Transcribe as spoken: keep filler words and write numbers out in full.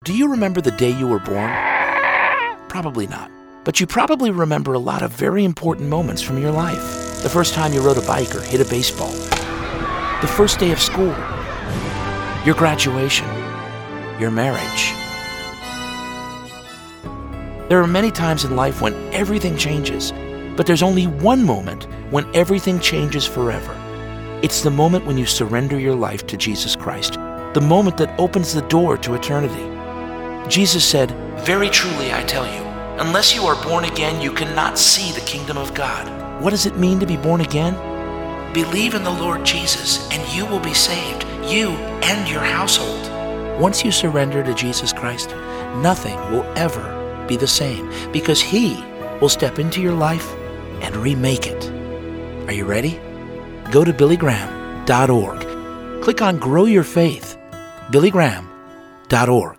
Do you remember the day you were born? Probably not. But you probably remember a lot of very important moments from your life. The first time you rode a bike or hit a baseball. The first day of school. Your graduation. Your marriage. There are many times in life when everything changes, but there's only one moment when everything changes forever. It's the moment when you surrender your life to Jesus Christ, the moment that opens the door to eternity. Jesus said, "Very truly I tell you, unless you are born again, you cannot see the kingdom of God." What does it mean to be born again? Believe in the Lord Jesus and you will be saved, you and your household. Once you surrender to Jesus Christ, nothing will ever be the same, because He will step into your life and remake it. Are you ready? Go to billy graham dot org. Click on Grow Your Faith, billy graham dot org.